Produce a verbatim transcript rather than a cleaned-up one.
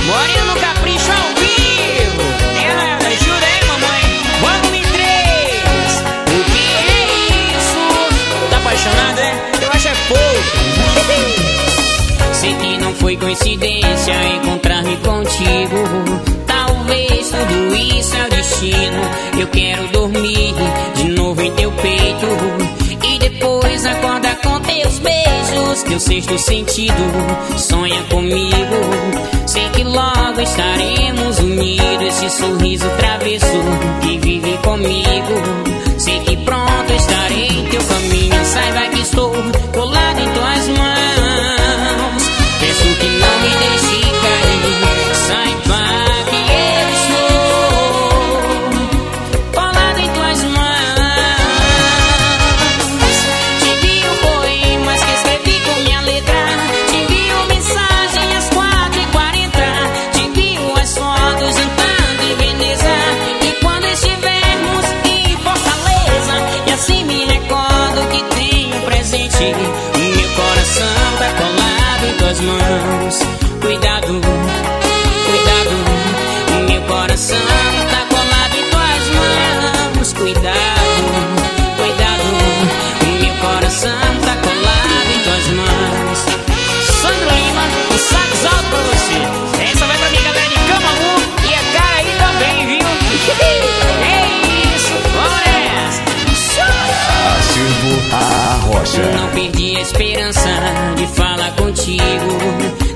Moreno no Capricho ao vivo. É, ajuda aí, mamãe. Vamos em três. O que é isso? Tá apaixonado, é? Eu acho é pouco. Sei que não foi coincidência encontrar-me contigo. Talvez tudo isso é o destino. Eu quero dormir de novo em teu peito e depois acordar com teus beijos. Teu sexto sentido sonha comigo. Sei que logo estaremos unidos. Esse sorriso travesso que vive comigo. Sei que pronto estarei em teu caminho. Saiba que estou colado em tuas mãos. Peço que não me deixe cair. Saiba que eu estou colado em tuas mãos. Te envio poemas que escrevi com minha letra. Te envio mensagem às quatro e quarenta. Te envio as fotos jantando em Veneza. E quando estivermos em Fortaleza, e assim me recordo que tenho presente. O meu coração tá colado em tuas mãos. Cuidado, cuidado. O meu coração tá colado em tuas mãos. Cuidado, cuidado. O meu coração tá colado em tuas mãos. Sandro Lima, um sax alto pra você. Essa vai pra minha galera de Camamu e a cara aí também, viu? É isso, bora! Acervo a rocha. Não perdi a esperança de falar contigo.